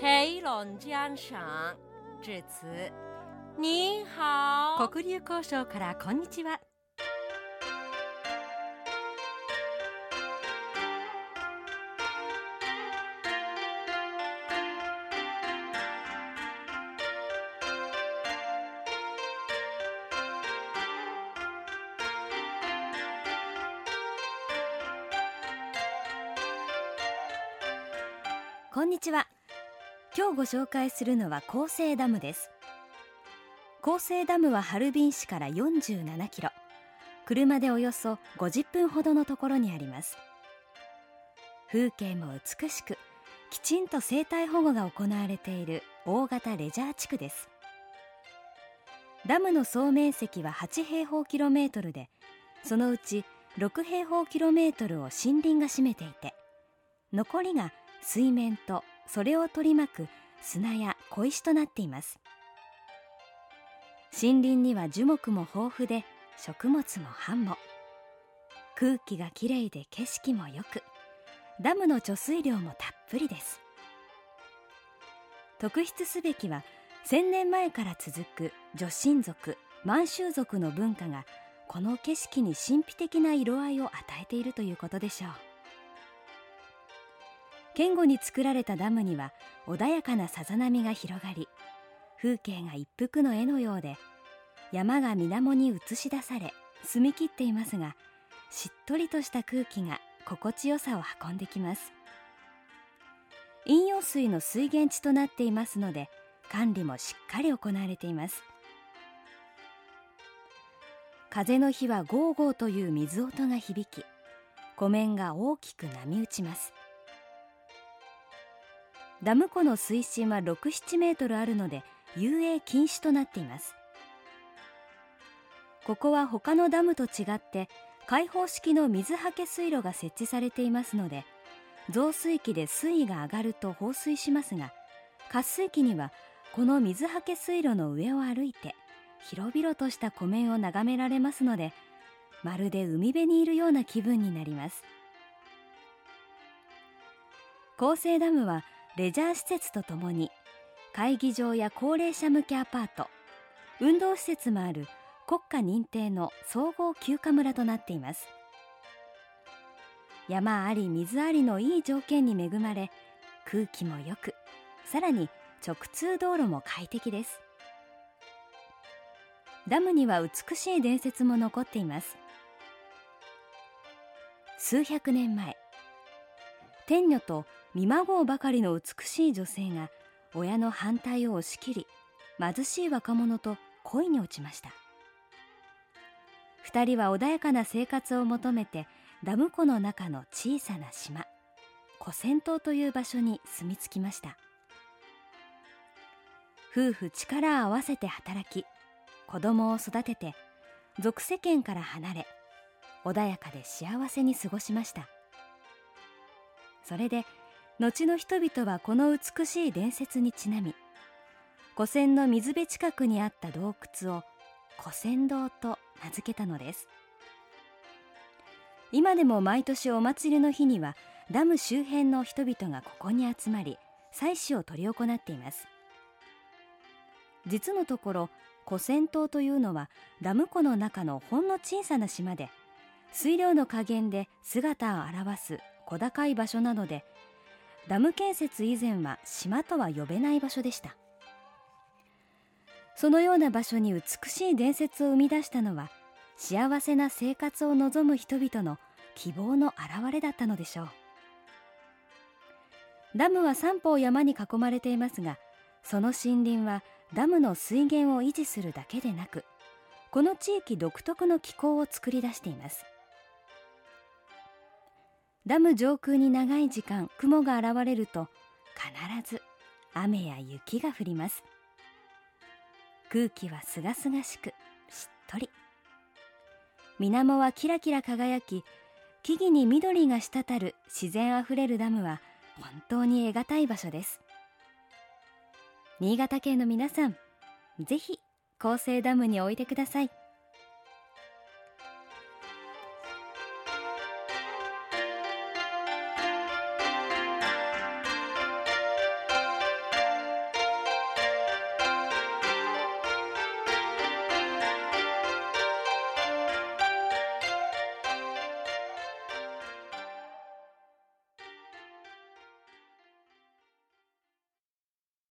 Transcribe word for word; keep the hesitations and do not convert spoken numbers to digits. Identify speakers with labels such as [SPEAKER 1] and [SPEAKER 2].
[SPEAKER 1] 黑龙江省致辞。你好。
[SPEAKER 2] 黒竜江省からこんにちは。こんにちは。今日ご紹介するのは広西ダムです。広西ダムはハルビン市からよんじゅうななキロ、車でおよそごじゅっぷんほどのところにあります。風景も美しく、きちんと生態保護が行われている大型レジャー地区です。ダムの総面積ははちへいほうキロメートルで、そのうちろくへいほうキロメートルを森林が占めていて、残りが水面とそれを取り巻く砂や小石となっています。森林には樹木も豊富で、食物も繁茂。空気がきれいで景色もよく、ダムの貯水量もたっぷりです。特筆すべきは、せんねんまえから続く女真族、満州族の文化がこの景色に神秘的な色合いを与えているということでしょう。堅固に作られたダムには穏やかなさざ波が広がり、風景が一幅の絵のようで、山が水面に映し出され澄み切っていますが、しっとりとした空気が心地よさを運んできます。飲用水の水源地となっていますので、管理もしっかり行われています。風の日はゴーゴーという水音が響き、湖面が大きく波打ちます。ダム湖の水深はろく、ななメートルあるので、遊泳禁止となっています。ここは他のダムと違って開放式の水はけ水路が設置されていますので、増水期で水位が上がると放水しますが、渇水期にはこの水はけ水路の上を歩いて広々とした湖面を眺められますので、まるで海辺にいるような気分になります。広西ダムはレジャー施設とともに会議場や高齢者向けアパート、運動施設もある国家認定の総合休暇村となっています。山あり水ありのいい条件に恵まれ、空気もよく、さらに直通道路も快適です。ダムには美しい伝説も残っています。数百年前、天女と見まごうばかりの美しい女性が親の反対を押し切り、貧しい若者と恋に落ちました。二人は穏やかな生活を求めて、ダム湖の中の小さな島、古仙島という場所に住み着きました。夫婦力を合わせて働き、子供を育てて、俗世間から離れ、穏やかで幸せに過ごしました。それで、後の人々はこの美しい伝説にちなみ、古仙の水辺近くにあった洞窟を古仙洞と名付けたのです。今でも毎年お祭りの日にはダム周辺の人々がここに集まり、祭祀を執り行っています。実のところ、古仙島というのはダム湖の中のほんの小さな島で、水量の加減で姿を現す小高い場所なので、ダム建設以前は島とは呼べない場所でした。そのような場所に美しい伝説を生み出したのは、幸せな生活を望む人々の希望の表れだったのでしょう。ダムは三方山に囲まれていますが、その森林はダムの水源を維持するだけでなく、この地域独特の気候を作り出しています。ダム上空に長い時間雲が現れると、必ず雨や雪が降ります。空気はすがすがしくしっとり、水面はキラキラ輝き、木々に緑が滴る自然あふれるダムは本当に得難い場所です。新潟県の皆さん、ぜひ広西ダムにおいでください。